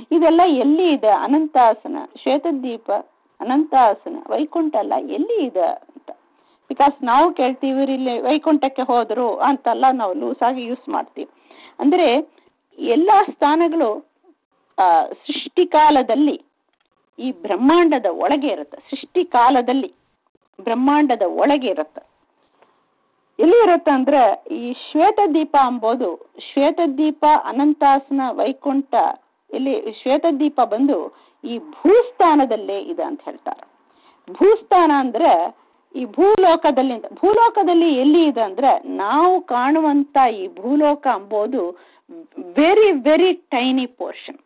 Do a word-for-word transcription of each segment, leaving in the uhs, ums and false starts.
ಇದೆಲ್ಲ ಎಲ್ಲಿ ಇದೆ? ಅನಂತಾಸನ, ಶ್ವೇತದ್ವೀಪ, ಅನಂತಾಸನ, ವೈಕುಂಠ ಎಲ್ಲ ಎಲ್ಲಿ ಇದೆ ಅಂತ. ಬಿಕಾಸ್ ನಾವು ಕೇಳ್ತೀವಿ ಇಲ್ಲಿ ವೈಕುಂಠಕ್ಕೆ ಹೋದ್ರು ಅಂತೆಲ್ಲ ನಾವು ಲೂಸಾಗಿ ಯೂಸ್ ಮಾಡ್ತೀವಿ. ಅಂದ್ರೆ ಎಲ್ಲ ಸ್ಥಾನಗಳು ಆ ಸೃಷ್ಟಿಕಾಲದಲ್ಲಿ ಈ ಬ್ರಹ್ಮಾಂಡದ ಒಳಗೆ ಇರುತ್ತೆ. ಸೃಷ್ಟಿಕಾಲದಲ್ಲಿ ಬ್ರಹ್ಮಾಂಡದ ಒಳಗೆ ಇರುತ್ತೆ. ಎಲ್ಲಿ ಇರುತ್ತೆ ಅಂದ್ರೆ ಈ ಶ್ವೇತದ್ವೀಪ ಅಂಬೋದು, ಶ್ವೇತದ್ವೀಪ, ಅನಂತಾಸನ, ವೈಕುಂಠ, ಇಲ್ಲಿ ಶ್ವೇತದ್ವೀಪ ಬಂದು ಈ ಭೂಸ್ಥಾನದಲ್ಲೇ ಇದೆ ಅಂತ ಹೇಳ್ತಾರೆ. ಭೂಸ್ಥಾನ ಅಂದ್ರೆ ಈ ಭೂಲೋಕದಲ್ಲಿ, ಭೂಲೋಕದಲ್ಲಿ ಎಲ್ಲಿ ಇದೆ ಅಂದ್ರೆ ನಾವು ಕಾಣುವಂತ ಈ ಭೂಲೋಕ ಅಂಬೋದು ವೆರಿ ವೆರಿ ಟೈನಿ ಪೋರ್ಷನ್.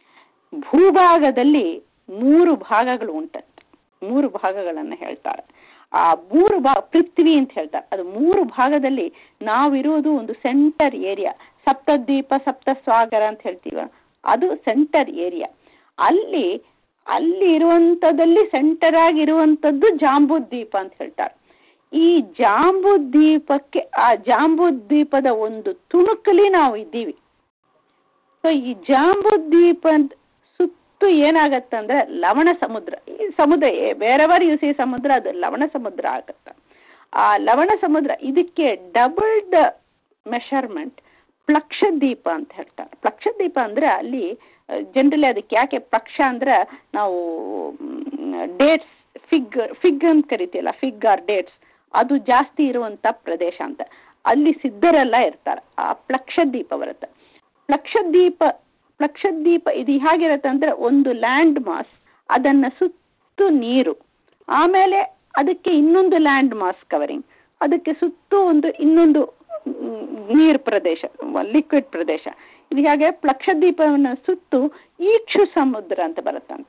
ಭೂಭಾಗದಲ್ಲಿ ಮೂರು ಭಾಗಗಳು ಉಂಟಂತೆ. ಮೂರು ಭಾಗಗಳನ್ನು ಹೇಳ್ತಾರೆ. ಆ ಮೂರು ಭಾಗ ಪೃಥ್ವಿ ಅಂತ ಹೇಳ್ತಾರೆ. ಅದು ಮೂರು ಭಾಗದಲ್ಲಿ ನಾವಿರುವುದು ಒಂದು ಸೆಂಟರ್ ಏರಿಯಾ. ಸಪ್ತದ್ವೀಪ, ಸಪ್ತ ಸಾಗರ ಅಂತ ಹೇಳ್ತೀವ, ಅದು ಸೆಂಟರ್ ಏರಿಯಾ. ಅಲ್ಲಿ ಅಲ್ಲಿ ಇರುವಂತದಲ್ಲಿ ಸೆಂಟರ್ ಆಗಿರುವಂತದ್ದು ಜಾಂಬೂದ್ವೀಪ ಅಂತ ಹೇಳ್ತಾರೆ. ಈ ಜಾಂಬೂದ್ವೀಪಕ್ಕೆ, ಆ ಜಾಂಬೂದ್ವೀಪದ ಒಂದು ತುಣುಕಲಿ ನಾವು ಇದ್ದೀವಿ. ಸೊ ಈ ಜಾಂಬೂದ್ವೀಪ ಸುತ್ತು ಏನಾಗತ್ತಂದ್ರೆ ಲವಣ ಸಮುದ್ರ. ಈ ಸಮುದ್ರ ಬೇರೆವರ್ ಯು ಸಿ ಸಮುದ್ರ, ಅದು ಲವಣ ಸಮುದ್ರ ಆಗತ್ತ. ಆ ಲವಣ ಸಮುದ್ರ ಇದಕ್ಕೆ ಡಬಲ್ಡ್ ಮೆಷರ್ಮೆಂಟ್ ಪ್ಲಕ್ಷದ್ವೀಪ ಅಂತ ಹೇಳ್ತಾರೆ. ಪ್ಲಕ್ಷದ್ವೀಪ ಅಂದ್ರೆ ಅಲ್ಲಿ ಜನರಲಿ ಅದಕ್ಕೆ ಯಾಕೆ ಪ್ಲಕ್ಷ ಅಂದ್ರೆ ನಾವು ಡೇಟ್ಸ್, ಫಿಗ್ ಫಿಗ್ ಅಂತ ಕರಿತೀವಲ್ಲ, ಫಿಗ್ ಆರ್ ಡೇಟ್ಸ್, ಅದು ಜಾಸ್ತಿ ಇರುವಂತ ಪ್ರದೇಶ ಅಂತ. ಅಲ್ಲಿ ಸಿದ್ಧರೆಲ್ಲ ಇರ್ತಾರೆ. ಆ ಪ್ಲಕ್ಷದ್ವೀಪ ಬರುತ್ತೆ. ಪ್ಲಕ್ಷದ್ವೀಪ ಪ್ಲಕ್ಷದ್ವೀಪ ಇದು ಹೇಗಿರುತ್ತೆ ಅಂದ್ರೆ ಒಂದು ಲ್ಯಾಂಡ್ ಮಾಸ್, ಅದನ್ನ ಸುತ್ತು ನೀರು, ಆಮೇಲೆ ಅದಕ್ಕೆ ಇನ್ನೊಂದು ಲ್ಯಾಂಡ್ ಮಾಸ್ ಕವರಿಂಗ್, ಅದಕ್ಕೆ ಸುತ್ತು ಒಂದು ಇನ್ನೊಂದು ನೀರು ಪ್ರದೇಶ, ಲಿಕ್ವಿಡ್ ಪ್ರದೇಶ. ಇದು ಹಾಗೆ ಪ್ಲಕ್ಷದ್ವೀಪವನ್ನು ಸುತ್ತು ಈಕ್ಷು ಸಮುದ್ರ ಅಂತ ಬರುತ್ತಂತ.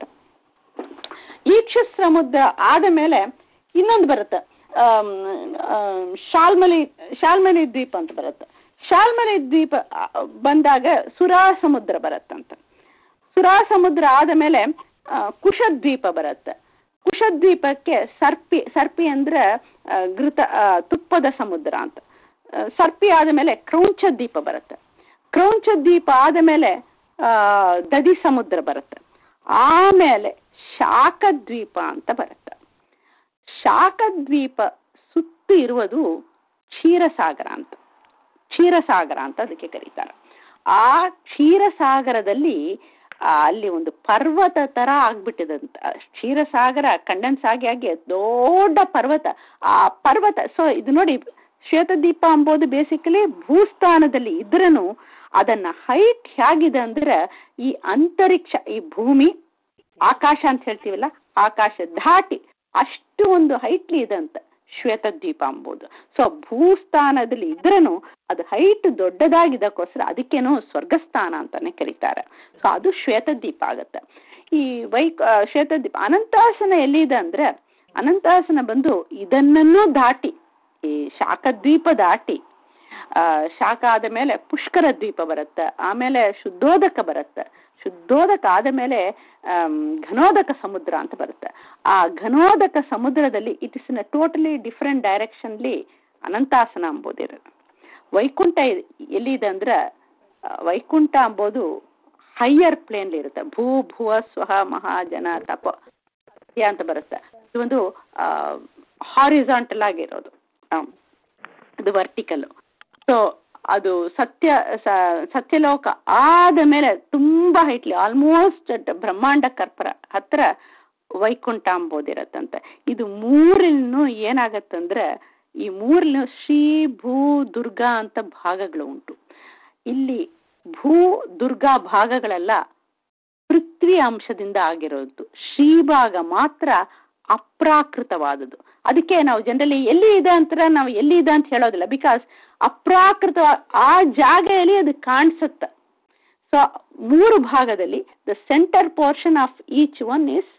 ಈಕ್ಷು ಸಮುದ್ರ ಆದ ಮೇಲೆ ಇನ್ನೊಂದು ಬರುತ್ತೆ, ಶಾಲ್ಮಲಿ ಶಾಲ್ಮಲಿ ದ್ವೀಪ ಅಂತ ಬರುತ್ತೆ. ಶಾಲ್ಮಲಿ ದ್ವೀಪ ಬಂದಾಗ ಸುರಾ ಸಮುದ್ರ ಬರುತ್ತಂತ. ಸುರಾ ಸಮುದ್ರ ಆದ ಮೇಲೆ ಕುಶದ್ವೀಪ ಬರುತ್ತೆ. ಕುಶದ್ವೀಪಕ್ಕೆ ಸರ್ಪಿ, ಸರ್ಪಿ ಅಂದ್ರೆ ಘೃತ ತುಪ್ಪದ ಸಮುದ್ರ ಅಂತ. ಸರ್ಪಿ ಆದ ಮೇಲೆ ಕ್ರೌಂಚ ದ್ವೀಪ ಬರುತ್ತೆ. ಕ್ರೌಂಚ ದ್ವೀಪ ಆದ ಮೇಲೆ ಆ ದದಿ ಸಮುದ್ರ ಬರುತ್ತೆ. ಆಮೇಲೆ ಶಾಖದ್ವೀಪ ಅಂತ ಬರುತ್ತೆ. ಶಾಖದ್ವೀಪ ಸುತ್ತು ಇರುವುದು ಕ್ಷೀರಸಾಗರ ಅಂತ. ಕ್ಷೀರಸಾಗರ ಅಂತ ಅದಕ್ಕೆ ಕರೀತಾರೆ. ಆ ಕ್ಷೀರಸಾಗರದಲ್ಲಿ ಅಲ್ಲಿ ಒಂದು ಪರ್ವತ ತರ ಆಗ್ಬಿಟ್ಟಿದಂತ. ಕ್ಷೀರಸಾಗರ ಕಂಡೆನ್ಸ್ ಆಗಿ ಆಗಿ ದೊಡ್ಡ ಪರ್ವತ. ಆ ಪರ್ವತ, ಸೊ ಇದು ನೋಡಿ, ಶ್ವೇತದ್ವೀಪ ಅಂಬೋದು ಬೇಸಿಕಲಿ ಭೂಸ್ಥಾನದಲ್ಲಿ ಇದ್ರೂ ಅದನ್ನ ಹೈಟ್ ಹೇಗಿದೆ ಅಂದ್ರೆ ಈ ಅಂತರಿಕ್ಷ, ಈ ಭೂಮಿ ಆಕಾಶ ಅಂತ ಹೇಳ್ತೀವಲ್ಲ, ಆಕಾಶ ದಾಟಿ ಅಷ್ಟು ಒಂದು ಹೈಟ್ಲಿ ಇದೆ ಅಂತ ಶ್ವೇತದ್ವೀಪ ಅಂಬೋದು. ಸೊ ಭೂಸ್ಥಾನದಲ್ಲಿ ಇದ್ರೂ ಅದು ಹೈಟ್ ದೊಡ್ಡದಾಗಿದ್ದಕ್ಕೋಸ್ಕರ ಅದಕ್ಕೇನೋ ಸ್ವರ್ಗಸ್ಥಾನ ಅಂತಾನೆ ಕರೀತಾರೆ. ಸೊ ಅದು ಶ್ವೇತದ್ವೀಪ ಆಗತ್ತೆ. ಈ ವೈಕ್ ಶ್ವೇತದ್ವೀಪ. ಅನಂತಾಸನ ಎಲ್ಲಿದೆ ಅಂದ್ರೆ, ಅನಂತಾಸನ ಬಂದು ಇದನ್ನೂ ದಾಟಿ, ಈ ಶಾಖದ್ವೀಪ ದಾಟಿ, ಆ ಶಾಖ ಆದ ಮೇಲೆ ಪುಷ್ಕರ ದ್ವೀಪ ಬರುತ್ತೆ, ಆಮೇಲೆ ಶುದ್ಧೋದಕ ಬರುತ್ತೆ, ಶುದ್ಧೋದಕ ಆದ ಮೇಲೆ ಘನೋದಕ ಸಮುದ್ರ ಅಂತ ಬರುತ್ತೆ. ಆ ಘನೋದಕ ಸಮುದ್ರದಲ್ಲಿ it is in a totally different ಡೈರೆಕ್ಷನ್ಲಿ ಅನಂತಾಸನ ಅಂಬೋದಿರುತ್ತೆ. ವೈಕುಂಠ ಎಲ್ಲಿದೆ ಅಂದ್ರೆ, ವೈಕುಂಠ ಅಂಬೋದು ಹೈಯರ್ ಪ್ಲೇನ್ ಇರುತ್ತೆ. ಭೂ ಭುವ ಸ್ವಹ ಮಹಾಜನ ತಪ ಅಂತ ಬರುತ್ತೆ. ಇದು ಒಂದು ಹಾರಿಜಾಂಟಲ್ ಆಗಿರೋದು, ಅದು ವರ್ಟಿಕಲ್. ಸೊ ಅದು ಸತ್ಯ ಸತ್ಯಲೋಕ ಆದ ಮೇಲೆ ತುಂಬಾ ಹೈಟ್ಲಿ, ಆಲ್ಮೋಸ್ಟ್ ಬ್ರಹ್ಮಾಂಡ ಕರ್ಪರ ಹತ್ರ ವೈಕುಂಠ ಅಂಬೋದಿರತ್ತಂತೆ. ಇದು ಮೂರನ್ನು ಏನಾಗತ್ತಂದ್ರೆ, ಈ ಮೂರನ್ನು ಶ್ರೀ ಭೂ ದುರ್ಗಾ ಅಂತ ಭಾಗಗಳು ಉಂಟು. ಇಲ್ಲಿ ಭೂ ದುರ್ಗಾ ಭಾಗಗಳೆಲ್ಲ ಪೃಥ್ವಿ ಅಂಶದಿಂದ ಆಗಿರೋದು. ಶ್ರೀಭಾಗ ಮಾತ್ರ ಅಪ್ರಾಕೃತವಾದದ್ದು. ಅದಕ್ಕೆ ನಾವು ಜನರಲಿ ಎಲ್ಲಿ ಇದೆ ಅಂತ ನಾವು ಎಲ್ಲಿ ಇದೆ ಅಂತ ಹೇಳೋದಿಲ್ಲ, ಬಿಕಾಸ್ ಅಪ್ರಾಕೃತ ಆ ಜಾಗೆಯಲ್ಲಿ ಅದು ಕಾಣಿಸುತ್ತೆ. ಸೊ ಮೂರು ಭಾಗದಲ್ಲಿ the centre portion of each one is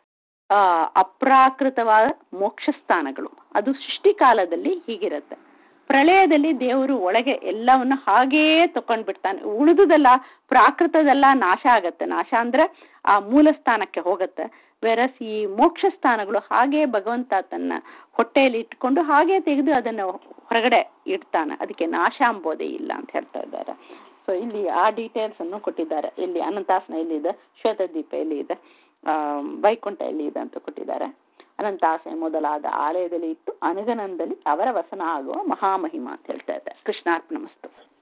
ಅಪ್ರಾಕೃತವಾದ ಮೋಕ್ಷ ಸ್ಥಾನಗಳು. ಅದು ಸೃಷ್ಟಿಕಾಲದಲ್ಲಿ ಹೀಗಿರುತ್ತೆ. ಪ್ರಳಯದಲ್ಲಿ ದೇವರು ಒಳಗೆ ಎಲ್ಲವನ್ನ ಹಾಗೇ ತಕೊಂಡ್ ಬಿಡ್ತಾನೆ. ಉಳಿದುದೆಲ್ಲ ಪ್ರಾಕೃತದೆಲ್ಲ ನಾಶ ಆಗತ್ತೆ. ನಾಶ ಅಂದ್ರೆ ಆ ಮೂಲ ಸ್ಥಾನಕ್ಕೆ ಹೋಗತ್ತೆ. ವೆರಸ್ ಈ ಮೋಕ್ಷ ಸ್ಥಾನಗಳು ಹಾಗೇ ಭಗವಂತ ತನ್ನ ಹೊಟ್ಟೆಯಲ್ಲಿ ಇಟ್ಕೊಂಡು ಹಾಗೇ ತೆಗೆದು ಅದನ್ನು ಹೊರಗಡೆ ಇಡ್ತಾನೆ. ಅದಕ್ಕೆ ನಾಶ ಅಂಬೋದೇ ಇಲ್ಲ ಅಂತ ಹೇಳ್ತಾ ಇದ್ದಾರೆ. ಸೊ ಇಲ್ಲಿ ಆ ಡೀಟೇಲ್ಸ್ ಅನ್ನು ಕೊಟ್ಟಿದ್ದಾರೆ. ಇಲ್ಲಿ ಅನಂತಾಸನ ಎಲ್ಲಿದೆ, ಶ್ವೇತದ್ವೀಪ ಎಲ್ಲಿ ಇದೆ, ವೈಕುಂಠ ಎಲ್ಲಿ ಇದೆ ಅಂತ ಕೊಟ್ಟಿದ್ದಾರೆ. ಅನಂತಾಸನ ಮೊದಲಾದ ಆಲಯದಲ್ಲಿ ಇತ್ತು, ಅನಗನಂದಲ್ಲಿ ಅವರ ವಸನ ಆಗುವ ಮಹಾಮಹಿಮ ಅಂತ ಹೇಳ್ತಾ ಇದ್ದಾರೆ. ಕೃಷ್ಣಾರ್ಪಣ ಮಸ್ತು.